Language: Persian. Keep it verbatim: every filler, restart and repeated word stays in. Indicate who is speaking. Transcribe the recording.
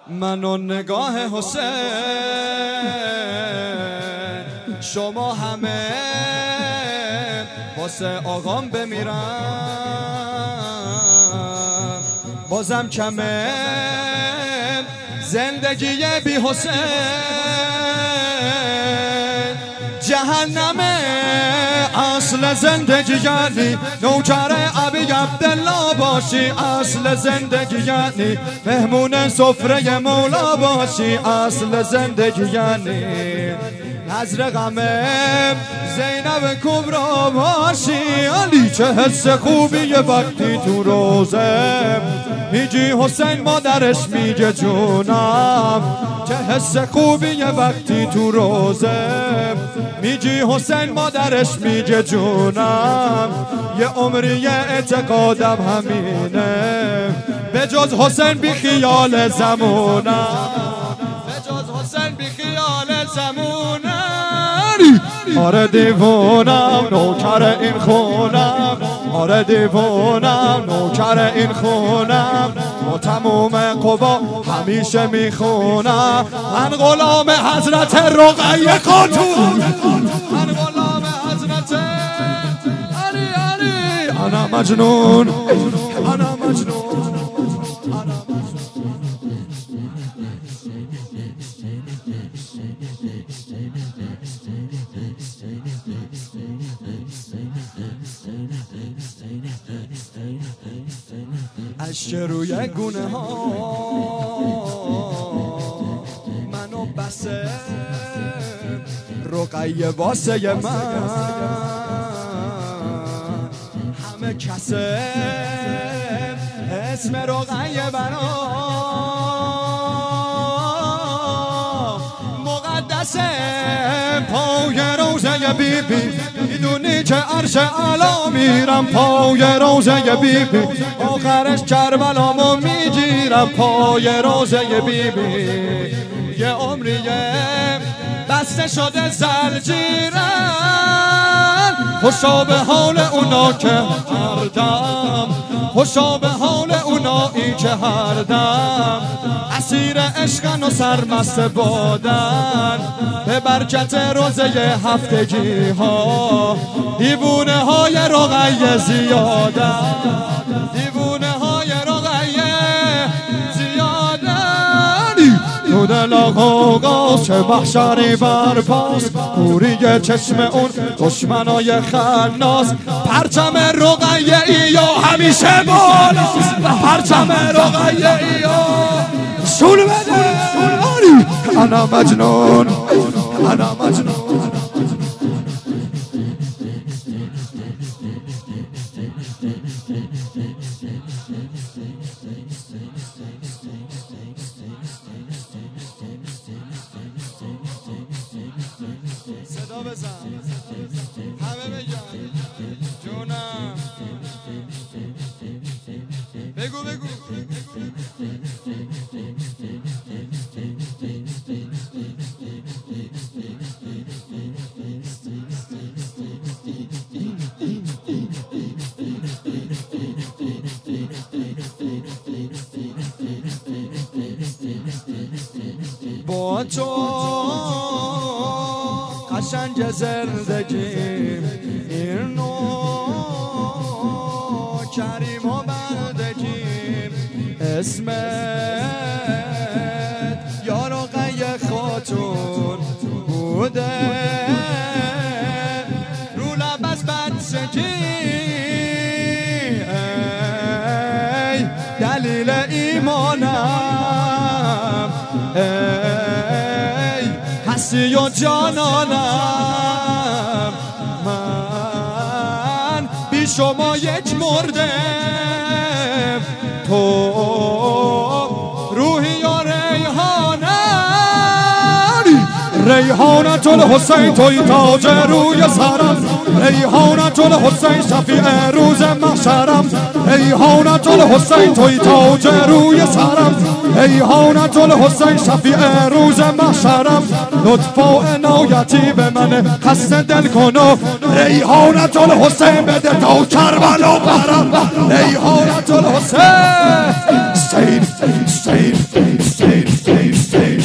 Speaker 1: من و نگاه حسین شما همه واسه آقام بمیرم، بازم کمه زندگی بی حسین جهنمه. اصل زندگی یعنی نوکر ابی عبدالله باشی، اصل زندگی یعنی مهمون سفره مولا باشی، اصل زندگی یعنی نظر غمه زینب کبرا باشی. علی چه حس خوبیه وقتی تو روزه میگی حسین مادرش میگه جونم، چه حس خوبیه وقتی تو روزه میگی حسین مادرش میگه جونم. یه عمری اعتقادم همینه به جز حسین بی خیال زمونم، به جز حسین بی خیال زمونم. آره دیوونم نوکر این خونم، آره دیوونم نوکر این خونم، با تموم قوا همیشه میخونم. من غلام حضرت رقیه خاتون، من غلام حضرت علی علی. انا مجنون انا مجنون انا اشک روی گونه ها منو بسه، رقیه واسه من همه کسه، اسم رقیه برا مقدسه. پای روزه بی بی میدونی که عرش علا میرم، پای روزه بی بی آخرش کربلامو میگیرم، پای روزه بی بی. یه عمریه بسته شده زنجیرن، خوشا به حال اونا که هر دم، خوشا به حال اونایی که هر دم اسیر عشقن و سرمست بادن. به برکت روزه هفتگی ها دیوونه های رقیه زیادن، دیوونه های رقیه زیادن. تو دل آقا چه محشری برپاست، کوری چشم اون دشمنای خناس. پرچم رقیه ای یا همیشه بالاست، پرچم رقیه ای یا شول بده. انا مجنون انا مجنون. صدا بزن همه بگن جونم، بگو بگو با تو قشنگ زندگی این نوع کریم و بردگی اسمت یا رقیه خاتون بوده، رو لب از بچگی ای دلیل ایمانم، ای هستی و جانانم. من بی شما یک مرده، تو روحی و ریحانم. ریحانت الحسین توی تاج روی سرم، ریحانت الحسین شفیع روز محشرم، ریحانت الحسین توی تاج روی سرم، ریحانت الحسین شفیع روز محشرم. لطف و عنایتی به من خسته دل کنو، ریحانت الحسین بده تا کربلا برم، ریحانت الحسین. سید سید سید حسین